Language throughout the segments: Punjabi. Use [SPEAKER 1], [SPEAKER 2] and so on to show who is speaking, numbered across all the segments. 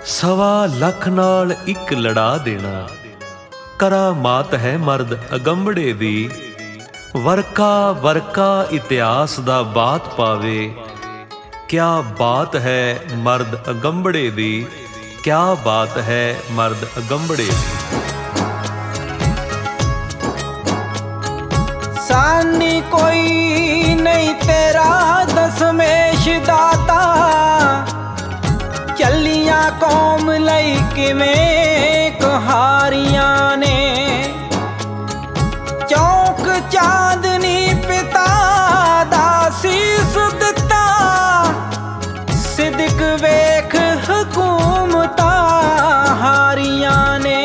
[SPEAKER 1] सवा लख नाल इक लड़ा देना, करामात है मर्द अगंबड़े दी। वरका वरका इतिहास दा बात पावे, क्या बात है मर्द अगंबड़े दी, क्या बात है मर्द अगंबड़े दी।
[SPEAKER 2] सानी कोई नहीं तेरा दसमेश दाता, चलिया कौम लई किवें कहारियां ने। चौक चांदनी पिता दा सीस दिता, सिदक वेख हुकूमतां हारियां ने।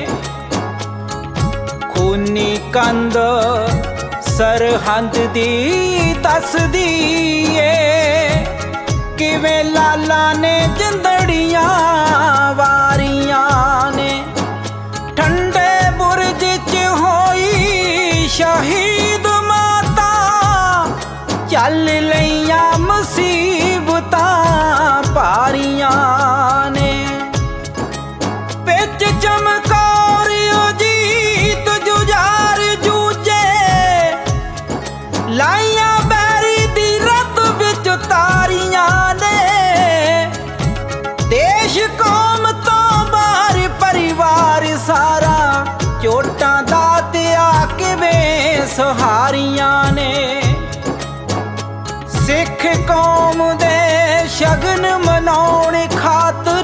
[SPEAKER 2] खूनी कंद सरहद दी दसदी ए, किवें लाला ने जिंदड़ियां वारियां ने। ठंडे बुरज च होई शहीद माता, चल लईयां मुसीबतां पारियां ने। बिच चमकौर अजीत जुझार जूझे, लाइयां बैरी दी रत विच तारियां ने। देश कौम तो बाहर परिवार सारा, चोटां दा त्यां किवें सहारियां ने। सिख कौम दे शगन मनाउण खातर,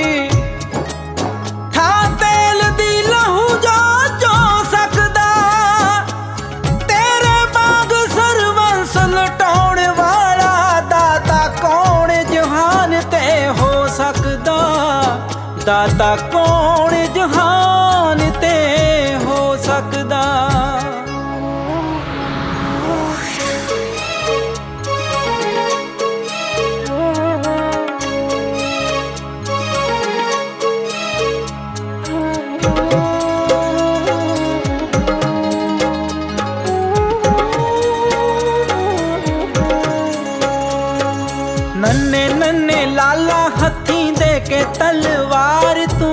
[SPEAKER 2] थां तेल दी लहू जो चो सकदा। तेरे बाग सरवंस लटाउण वाला दाता कौन जहान ते हो सकदा। दाता कौन जहान ते हो सकदा। नन्ने नन्ने लाला हथी दे के तलवार तू,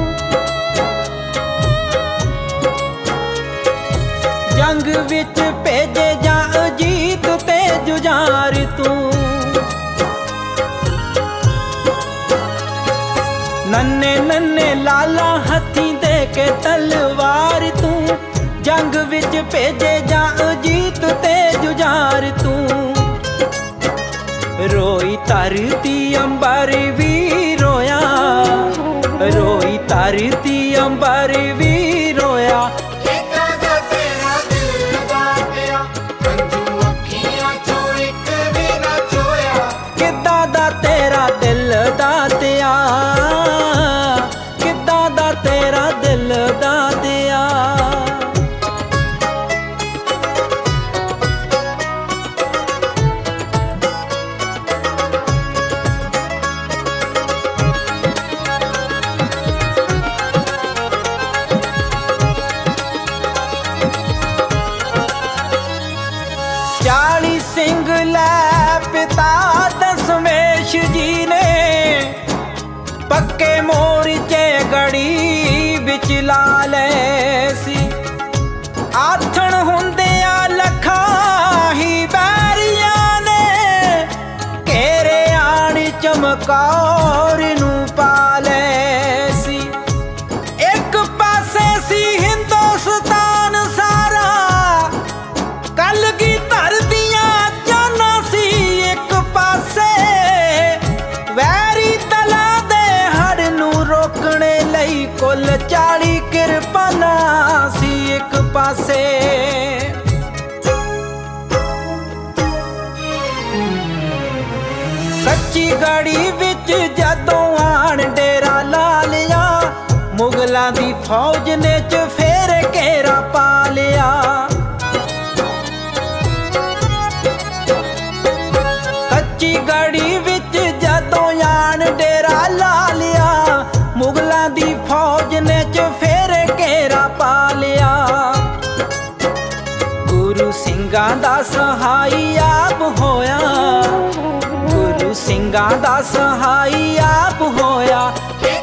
[SPEAKER 2] जंग विच भेजे जा अजीत ते जुझार तू। नन्ने नन्ने लाला हथी दे के तलवार तू, जंग विच भेजे जा अजीत ते जुझार तू। रोई धरती अंबर भी रोया, रोई धरती अंबर भी रोया। किद्दां दा तेरा दिल दा दिया, किद्दां दा तेरा दिल दा दिया। सिंह लै पिता दसमेश जी ने, पक्के मोर्चे गड़ी बिच ला ले सी। आथण हुंदिया लखा ही बैरियां ने, घेरे आण चमकौर नू पा ले सी। एक पासे सी हिंदुस्तान सारा, कलगी कुल 40 किरपाना सी एक पासे। कच्ची गढ़ी विच जदों आण डेरा ला लिया, मुगलां दी फौज ने चफेर घेरा पा लिया। कच्ची गढ़ी विच जदों आण डेरा ला लिया, मुगलां दी फौज ने चफेर घेरा पा लिया। गुरु ਸਿੰਘਾਂ दा सहाई आप होया, गुरु ਸਿੰਘਾਂ दा सहाई आप होया।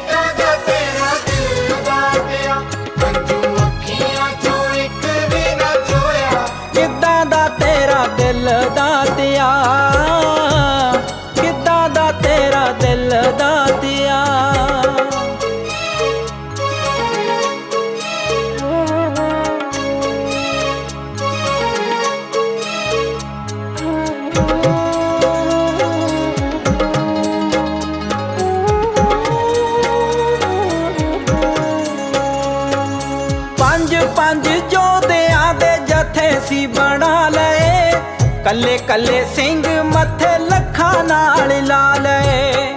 [SPEAKER 2] ਪੰਜ ਜੋਧਿਆਂ ਦੇ ਜਥੇ ਸੀ ਬਣਾ ਲਏ, ਕੱਲੇ ਕੱਲੇ ਸਿੰਘ ਮੱਥੇ ਲੱਖਾਂ ਨਾਲ ਲਾ ਲਏ।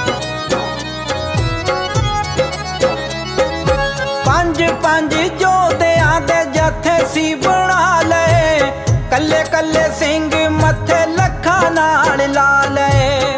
[SPEAKER 2] ਪੰਜ ਜੋਧਿਆਂ ਦੇ ਜਥੇ ਸੀ ਬਣਾ ਲਏ, ਕੱਲੇ ਕੱਲੇ ਸਿੰਘ ਮੱਥੇ ਲੱਖਾਂ ਨਾਲ ਲਾ ਲਏ।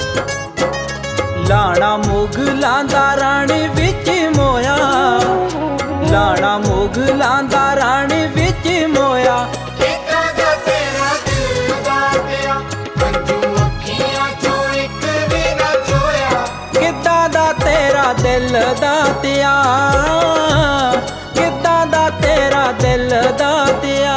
[SPEAKER 2] ਲਾਣਾ ਮੁਗਲਾਂ ਦਾ ਰਣ ਵਿੱਚ ਮੋਇਆ, ਲਾਣਾ ਮੁਗਲਾਂ ਦਾ ਰਣ ਵਿੱਚ ਮੋਇਆ।
[SPEAKER 3] ਕਿੱਦਾਂ ਦਾ ਤੇਰਾ ਦਿਲ ਦਾਤਿਆ, ਹੰਝੂ ਅੱਖੀਆਂ ਚੋਂ ਇੱਕ ਵੀ ਨਾ ਚੋਇਆ।
[SPEAKER 2] ਕਿੱਦਾਂ ਦਾ ਤੇਰਾ ਦਿਲ ਦਾਤਿਆ, ਕਿੱਦਾਂ ਦਾ ਤੇਰਾ ਦਿਲ ਦਾਤਿਆ।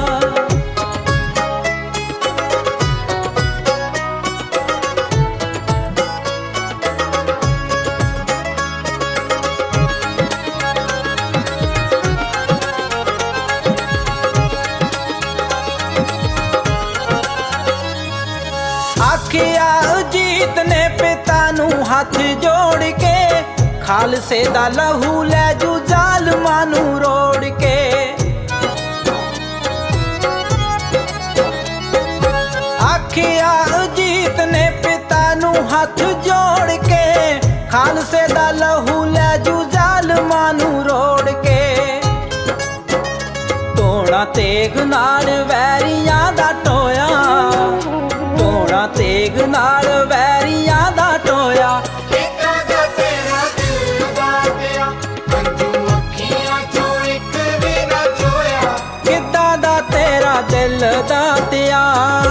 [SPEAKER 2] ਆਖਿਆ ਅਜੀਤ ਨੇ ਪਿਤਾ ਨੂੰ ਹੱਥ ਜੋੜ ਕੇ, ਖਾਲਸੇ ਦਾ ਲਹੂ ਲੈ ਜੂ ਜ਼ਾਲਮਾਂ ਨੂੰ ਰੋੜ ਕੇ। ਆਖਿਆ ਅਜੀਤ ਨੇ ਪਿਤਾ ਨੂੰ ਹੱਥ ਜੋੜ ਕੇ, ਖਾਲਸੇ ਦਾ ਲਹੂ ਲੈ ਜੂ ਜ਼ਾਲਮਾਂ ਨੂੰ ਰੋੜ ਕੇ। ਧੋਣਾ ਤੇਗ ਨਾਲ ਵੈਰੀਆਂ ਦਾ ਟੋਇਆ, ਧੋਣਾ ਤੇਗ ਨਾਲ ਵੈਰੀਆਂ ਦਾ ਟੋਇਆ।
[SPEAKER 3] ਕਿੱਦਾਂ ਦਾ ਤੇਰਾ ਦਿਲ ਦਾਤਿਆ, ਹੰਝੂ ਅੱਖੀਆਂ ਚੋਂ ਇੱਕ ਵੀ ਨਾ ਚੋਇਆ।
[SPEAKER 2] ਕਿੱਦਾਂ ਦਾ ਤੇਰਾ ਦਿਲ ਦਾਤਿਆ,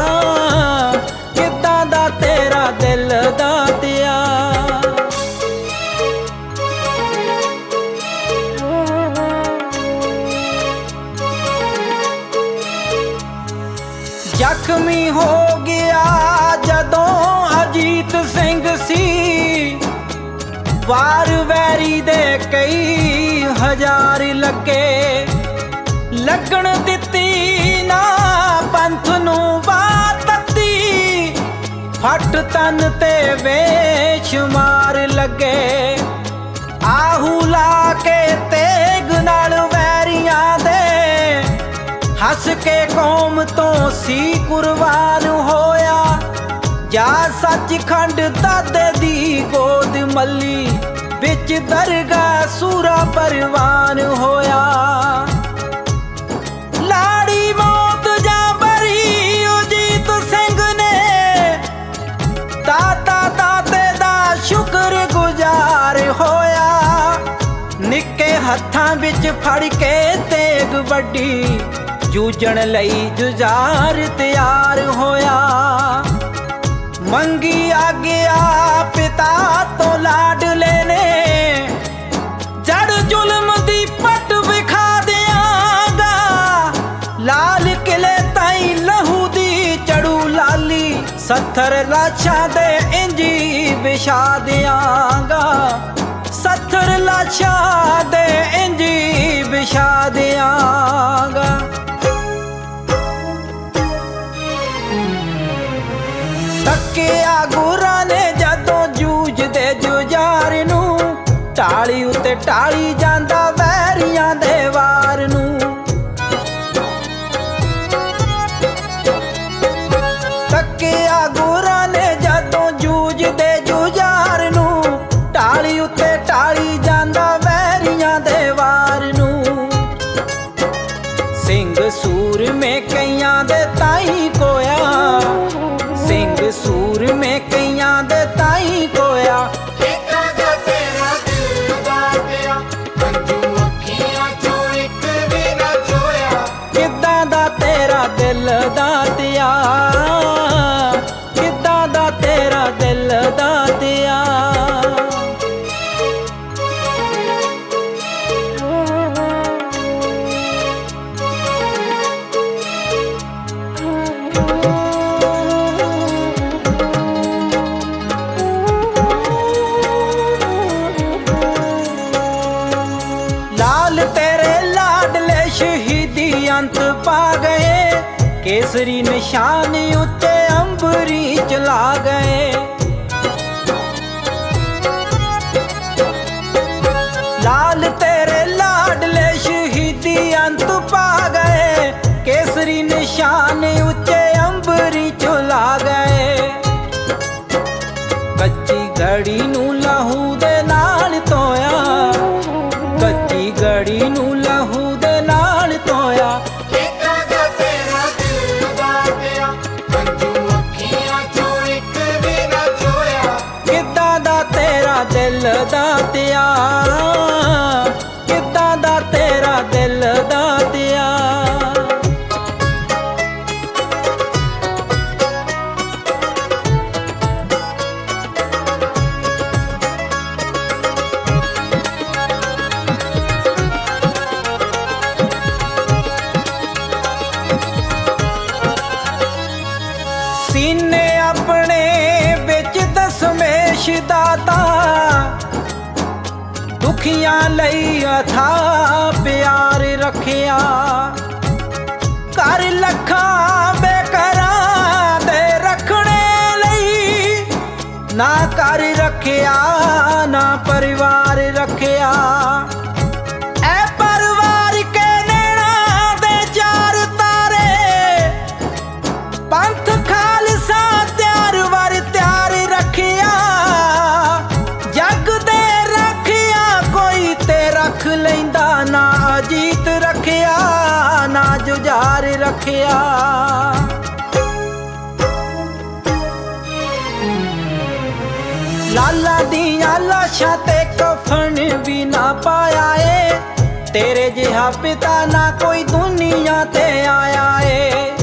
[SPEAKER 2] ਕਿੱਦਾਂ ਦਾ ਤੇਰਾ ਦਿਲ ਦਾਤਿਆ। ਜ਼ਖਮੀ ਹੋ ਗਿਆ ਜਦੋਂ ਅਜੀਤ ਸਿੰਘ ਸੀ, ਵਾਰ ਵੈਰੀ ਦੇ ਕਈ ਹਜ਼ਾਰ ਲੱਗੇ। ਲੱਗਣ ਦਿੱਤੀ ਨਾ ਪੰਥ ਨੂੰ ਵਾਤਤੀ, ਫੱਟ ਤਨ ਤੇ ਬੇਸ਼ੁਮਾਰ ਲੱਗੇ। ਆਹੂ ਲਾ ਕੇ ਤੇਗ ਨਾਲ ਵੈਰੀਆਂ ਦੇ, ਹੱਸ ਕੇ ਕੌਮ ਤੋਂ ਸੀ ਕੁਰਬਾਨ ਹੋਇਆ। ਜਾ ਸੱਚਖੰਡ ਦਾਦੇ ਦੀ ਗੋਦ ਮੱਲੀ, ਵਿੱਚ ਦਰਗਾਹ ਸੂਰਾ ਪਰਵਾਨ ਹੋਇਆ। ਲਾੜੀ ਮੌਤ ਜਾਂ ਬਰੀ ਅਜੀਤ ਸਿੰਘ ਨੇ, ਦਾਤਾ ਦਾਤੇ ਦਾ ਸ਼ੁਕਰ ਗੁਜ਼ਾਰ ਹੋਇਆ। ਨਿੱਕੇ ਹੱਥਾਂ ਵਿੱਚ ਫੜ ਕੇ ਤੇਗ ਵੱਡੀ, ਜੂਝਣ ਲਈ ਜੁਝਾਰ ਤਿਆਰ ਹੋਇਆ। ਮੰਗੀ ਆਗਿਆ ਪਿਤਾ ਤੋਂ ਲਾਡਲੇ ਨੇ, ਜੜ ਜ਼ੁਲਮ ਦੀ ਪੱਟ ਵਿਖਾ ਦਿਆਂਗਾ। ਲਾਲ ਕਿਲੇ ਤਾਈਂ ਲਹੂ ਦੀ ਚੜੂ ਲਾਲੀ, 70 ਲਾਸ਼ਾਂ ਦੇ ਇੰਜੀ ਵਿਛਾ ਦਿਆਂਗਾ। 70 ਲਾਸ਼ਾਂ ਦੇ ਇੰਜੀ ਵਿਛਾ ਦਿਆਂਗਾ। ਤੱਕਿਆ ਗੁਰਾਂ ਨੇ ਜਦੋਂ ਜੂਝਦੇ ਜੁਝਾਰ ਨੂੰ, ਢਾਲੀ ਉੱਤੇ ਢਾਲੀ ਜਾਂਦਾ ਵੈਰੀਆਂ ਦੇ ਵਾਰ ਨੂੰ। ਤੱਕਿਆ ਗੁਰਾਂ ਨੇ ਜਦੋਂ ਜੂਝਦੇ ਜੁਝਾਰ ਨੂੰ, ਢਾਲੀ ਉੱਤੇ ਢਾਲੀ ਜਾਂਦਾ ਵੈਰੀਆਂ ਦੇ ਵਾਰ ਨੂੰ। ਸਿੰਘ ਸੂਰਮੇ ਕਈਆਂ ਦੇ ਤਾਈਂ ਕੋਇਆ, ਸਿੰਘ ਸੂਰਮੇ ਕਈਆਂ ਦੇ ਤਾਈਂ ਕੋਇਆ।
[SPEAKER 3] ਕਿੱਦਾਂ ਦਾ ਤੇਰਾ ਦਿਲ ਦਾਤਿਆ, ਹੰਝੂ ਅੱਖੀਆਂ ਚੋਂ ਇੱਕ ਵੀ ਨਾ ਚੋਇਆ।
[SPEAKER 2] ਕਿੱਦਾਂ ਦਾ ਤੇਰਾ ਦਿਲ ਦਾਤਿਆ, ਕਿੱਦਾਂ ਦਾ ਤੇਰਾ ਦਿਲ ਦਾਤਿਆ। ਅੰਤ ਪਾ ਗਏ, ਕੇਸਰੀ ਨਿਸ਼ਾਨ ਉੱਤੇ ਅੰਬਰੀ ਚਲਾ ਗਏ। ਲਾਲ ਤੇਰੇ ਲਾਡਲੇ ਸ਼ਹੀਦ ਦਾਤਿਆ, ਕਿੱਦਾਂ ਦਾ ਤੇਰਾ ਦਿਲ ਦਾਤਿਆ। ਸੀਨੇ ਆਪਣੇ ਵਿੱਚ ਦਸਮੇਸ਼ ਦਾਤਾ, ਦੁਖੀਆਂ ਲਈ ਅਥਾਹ ਪਿਆਰ ਰੱਖਿਆ। ਘਰ ਲੱਖਾਂ ਬੇਘਰਾਂ ਦੇ ਰੱਖਣੇ ਲਈ, ਨਾ ਘਰ ਰੱਖਿਆ ਨਾ ਪਰਿਵਾਰ ਰੱਖਿਆ। ਐ ਪਰਿਵਾਰ ਕੇ ਨੈਣਾ ਦੇ ਚਾਰ ਤਾਰੇ, ਪੰਥ ਖਾਲਸਾ ਤਿਆਰ ਵਰ ਤਿਆਰ ਰੱਖਿਆ। ਜੱਗ ਦੇ ਰੱਖਿਆ ਕੋਈ ਤੇ ਰੱਖ ਲੈਂਦਾ, ਨਾ ਅਜੀਤ ਰੱਖਿਆ ਨਾ ਜੁਝਾਰ ਰੱਖਿਆ। ਲਾਲਾ ਦੀਆਂ ਲਾਸ਼ਾਂ ਤੇ ਕਫਨ ਵੀ ਨਾ ਪਾਇਆ ਏ, ਤੇਰੇ ਜਿਹਾ ਪਿਤਾ ਨਾ ਕੋਈ ਦੁਨੀਆ ਤੇ ਆਇਆ ਏ।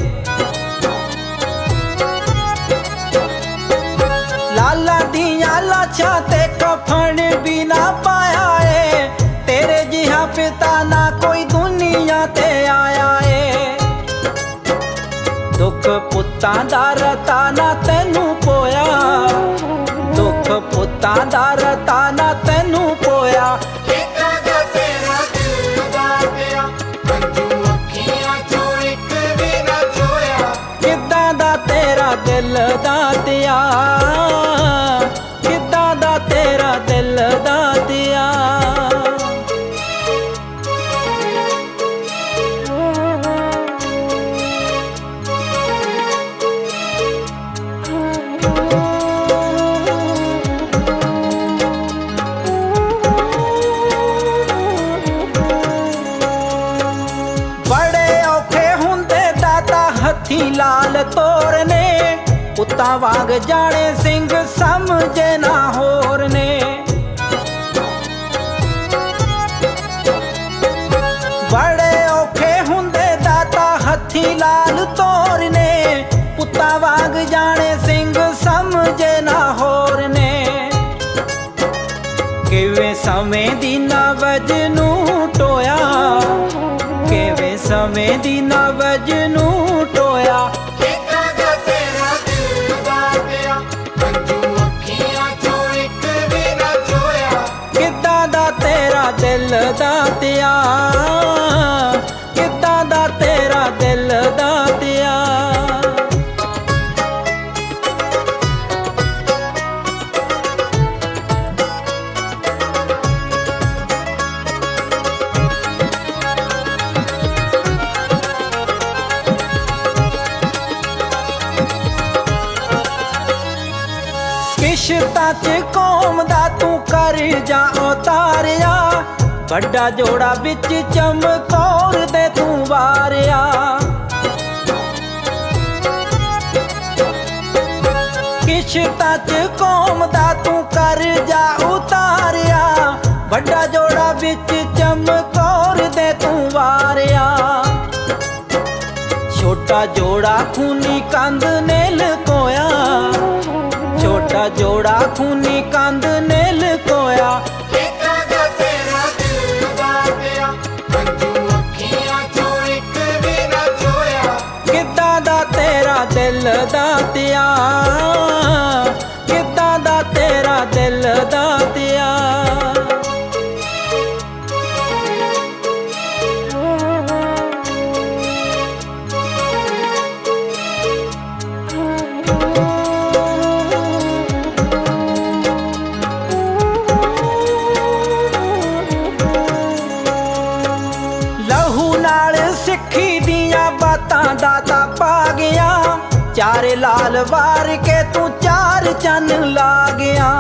[SPEAKER 2] ਲਾਲਾ ਦੀਆਂ ਲਾਸ਼ਾਂ ਤੇ ਕਫਨ ਵੀ ਨਾ ਪਾਇਆ ਏ, ਤੇਰੇ ਜਿਹਾ ਪਿਤਾ ਨਾ ਕੋਈ ਦੁਨੀਆ ਤੇ ਆਇਆ ਏ। ਦੁੱਖ ਪੁੱਤਾਂ ਦਾ ਰਤਾ ਨਾ ਤੈਨੂੰ ਪੋਇਆ, ਦੁੱਖ ਪੁੱਤਾਂ ਦਾ ਰਤਾ ਨਾ ਤੈਨੂੰ ਪੋਇਆ।
[SPEAKER 3] ਕਿੱਦਾਂ ਦਾ ਤੇਰਾ ਦਿਲ ਦਾਤਿਆ, ਹੰਝੂ ਅੱਖੀਆਂ ਚੋਂ ਇੱਕ ਵੀ ਨਾ ਚੋਇਆ।
[SPEAKER 2] ਕਿੱਦਾਂ ਦਾ ਤੇਰਾ ਦਿਲ ਦਾਤਿਆ, ਕਿੱਦਾਂ ਦਾ ਤੇਰਾ ਦਿਲ ਦਾਤਿਆ। ਬੜੇ ਔਖੇ ਹੁੰਦੇ ਦਾਤਾ ਹੱਥੀਂ ਲਾਲ ਤੋਰਨੇ, ਪੁੱਤਾਂ ਵਾਂਗ ਜਾਣੇ ਸਿੰਘ ਸਮਝੇ ਨਾ ਹੋਰ ਨੇ। ਬੜੇ ਔਖੇ ਹੁੰਦੇ ਦਾਤਾ ਹੱਥੀਂ ਲਾਲ ਤੋਰਨੇ, ਪੁੱਤਾਂ ਵਾਂਗ ਜਾਣੇ ਸਿੰਘ ਸਮਝੇ ਨਾ ਹੋਰ ਨੇ। ਕਿਵੇਂ ਸਮੇਂ ਦੀ ਨਵਜ ਨੂੰ ਟੋਇਆ, ਕਿਵੇਂ ਸਮੇਂ ਦੀ ਨਵਜ ਨੂੰ ਟੋਇਆ।
[SPEAKER 3] ਕਿੱਦਾਂ ਦਾ ਤੇਰਾ ਦਿਲ ਦਾਤਿਆ, ਹੰਝੂ ਅੱਖੀਆਂ ਚੋਂ ਇੱਕ ਵੀ ਨਾ ਚੋਇਆ।
[SPEAKER 2] ਕਿੱਦਾਂ ਦਾ ਤੇਰਾ ਦਿਲ ਦਾਤਿਆ, ਕਿੱਦਾਂ ਦਾ ਤੇਰਾ ਦਿਲ ਦਾਤਿਆ। ਕਿਸ਼ਤਾਂ 'ਚ ਕੌਮ ਦਾ ਤੂੰ ਕਰਜ਼ਾ ਉਤਾਰਿਆ, ਵੱਡਾ ਜੋੜਾ ਵਿੱਚ ਚਮਕੌਰ ਦੇ ਤੂੰ ਵਾਰਿਆ। ਕਿਸ਼ਤਾਂ 'ਚ ਕੌਮ ਦਾ ਤੂੰ ਕਰਜ਼ਾ ਉਤਾਰਿਆ, ਵੱਡਾ ਜੋੜਾ ਵਿੱਚ ਚਮਕੌਰ ਦੇ ਤੂੰ ਵਾਰਿਆ। ਛੋਟਾ ਜੋੜਾ ਖੂਨੀ ਕੰਧ ਨੇ ਲਕੋਇਆ, ਛੋਟਾ ਜੋੜਾ ਖੂਨੀ ਕੰਧ ਨੇ ਲਕੋਇਆ।
[SPEAKER 3] ਕਿੱਦਾਂ ਦਾ ਤੇਰਾ ਦਿਲ ਦਾਤਿਆ, ਹੰਝੂ ਅੱਖੀਆਂ ਚੋਂ ਇੱਕ ਵੀ ਨਾ ਚੋਇਆ।
[SPEAKER 2] ਕਿੱਦਾਂ ਦਾ ਤੇਰਾ ਦਿਲ ਦਾਤਿਆ, ਕਿੱਦਾਂ ਦਾ ਤੇਰਾ ਦਿਲ ਦਾਤਿਆ। ਸਿੱਖੀ ਦੀਆਂ ਬਾਤਾਂ ਦਾਤਾ ਪਾ ਗਿਆ, ਚਾਰੇ ਲਾਲ ਵਾਰ ਕੇ ਤੂੰ ਚਾਰ ਚੰਨ ਲਾ ਗਿਆ।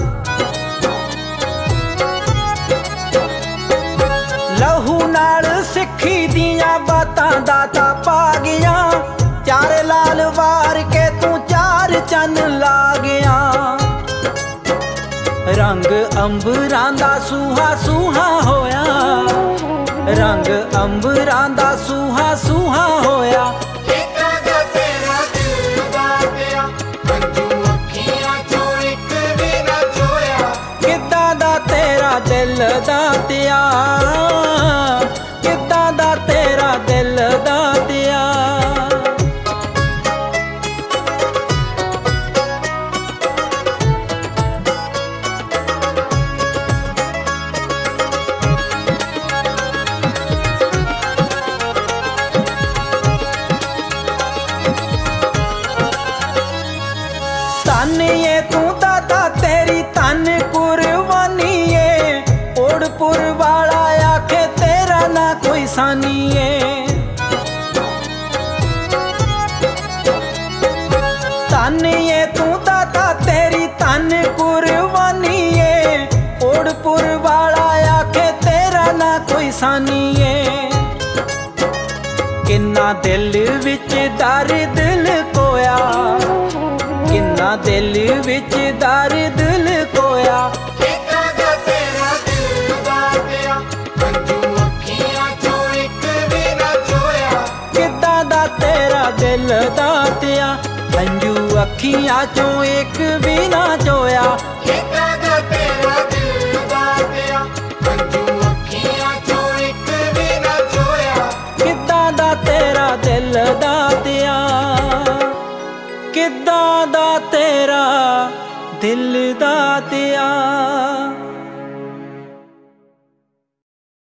[SPEAKER 2] ਲਹੂ ਨਾਲ ਸਿੱਖੀ ਦੀਆਂ ਬਾਤਾਂ ਦਾਤਾ ਪਾ ਗਿਆ, ਚਾਰੇ ਲਾਲ ਵਾਰ ਕੇ ਤੂੰ ਚਾਰ ਚੰਨ ਲਾ ਗਿਆ। ਰੰਗ ਅੰਬਰਾਂ ਦਾ ਸੂਹਾ ਸੂਹਾ ਹੋਇਆ, ਰੰਗ ਅੰਬਰਾਂ ਦਾ ਸੂਹਾ ਸੂਹਾ ਹੋਇਆ।
[SPEAKER 3] ਕਿੱਦਾਂ ਦਾ ਤੇਰਾ ਦਿਲ ਦਾਤਿਆ, ਹੰਝੂ ਅੱਖੀਆਂ ਚੋਂ ਇੱਕ ਵੀ ਨਾ ਚੋਇਆ।
[SPEAKER 2] ਕਿੱਦਾਂ ਦਾ ਤੇਰਾ ਦਿਲ ਦਾਤਿਆ, ਕਿੱਦਾਂ ਦਾ ਤੇਰਾ ਦਿਲ ਦਾਤਿਆ। ਧੰਨ ਏ ਤੂੰ ਦਾਤਾ ਤੇਰੀ ਧੰਨ ਕੁਰਬਾਨੀ ਏ, ਓੜਪੁਰ ਵਾਲਾ ਆਖੇ ਤੇਰਾ ਨਾ ਕੋਈ ਸਾਨੀ ਏ। ਧੰਨ ਏ ਤੂੰ ਦਾਤਾ ਤੇਰੀ ਧੰਨ ਕੁਰਬਾਨੀ ਏ, ਓੜਪੁਰ ਵਾਲਾ ਆਖੇ ਤੇਰਾ ਨਾ ਕੋਈ ਸਾਨੀ ਏ। ਕਿੰਨਾ ਦਿਲ ਵਿੱਚ ਦਰਦ ਲੁਕੋਇਆ, ਕਿੰਨਾ ਦਿਲ ਵਿੱਚ ਦਰਦ ਲੁਕੋਇਆ।
[SPEAKER 3] ਕਿੱਦਾਂ ਦਾ ਤੇਰਾ ਦਿਲ ਦਾਤਿਆ, ਹੰਝੂ ਅੱਖੀਆਂ ਚੋਂ ਇੱਕ ਵੀ ਨਾ ਚੋਇਆ।
[SPEAKER 2] ਕਿੱਦਾਂ ਦਾ ਤੇਰਾ ਦਿਲ ਦਾਤਿਆ, ਹੰਝੂ ਅੱਖੀਆਂ ਚੋਂ ਇੱਕ ਵੀ ਨਾ ਚੋਇਆ।
[SPEAKER 3] ਕਿੱਦਾਂ